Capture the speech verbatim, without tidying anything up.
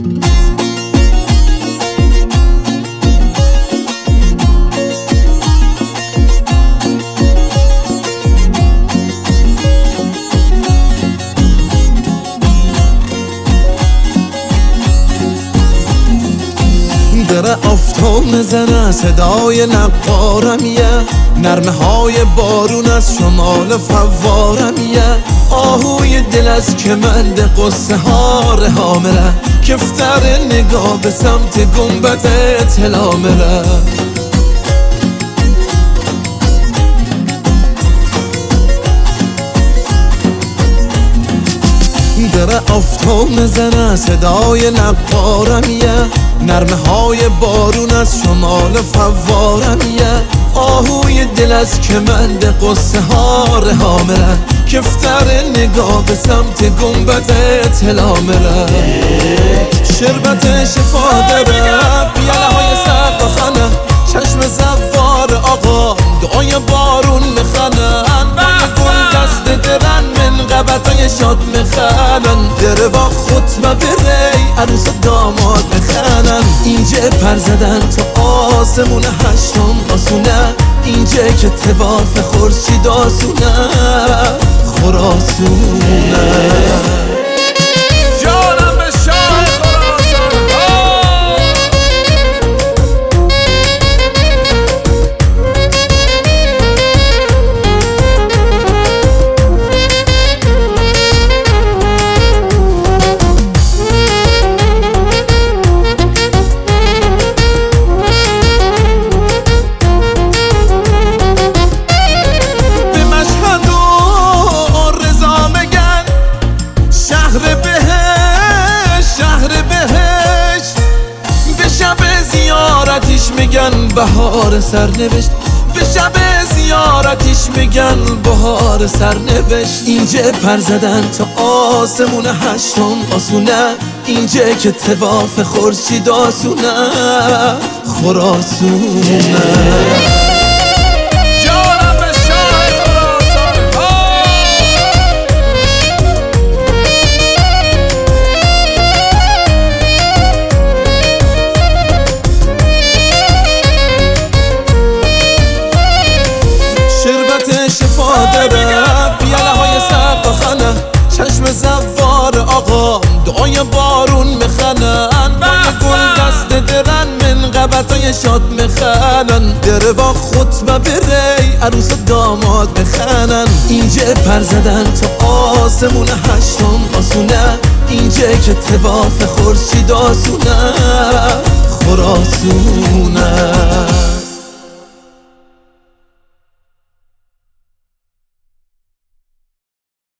دره آفتاب میزنه صدای نقارم یه نرمه های بارون از شمال فوارم یه آهوی دل از کمند قصه ها رها مره کفتر نگاه به سمت گنبد اطلاع مره دره آفتاب میزنه صدای نقارم یه نرمه های بارون از شمال فوارم یه آهوی دل از کمند قصه ها رها مره کفتر نگاه به سمت گنبد اطلاع مره شربت شفا داره پیاله های سرد خانه چشم زوار آقا دعای بارون میخنن با گل دست درن من قبطای شاد میخنن دره با خطبه بری عروس داماد میخنن اینجا پر زدن تا آسمون هشتم آسونه اینجا که تواف خورشید آسونه خراسونه میگن بهار سرنوشت به شب زیارتش میگن بهار سرنوشت اینجا پر زدن تا آسمون هشتم آسونه اینجا که تواف خورشید آسونه خراسونه شفا داره پیاله های سرد خانه چشم زوار آقا دعای بارون میخنن با گل دست درن من قبطای شاد میخنن دره با خطبه بری عروس داماد میخنن اینجا پر زدن تا آسمون هشتم آسونه اینجا که تواف خورشید آسونه خراسونه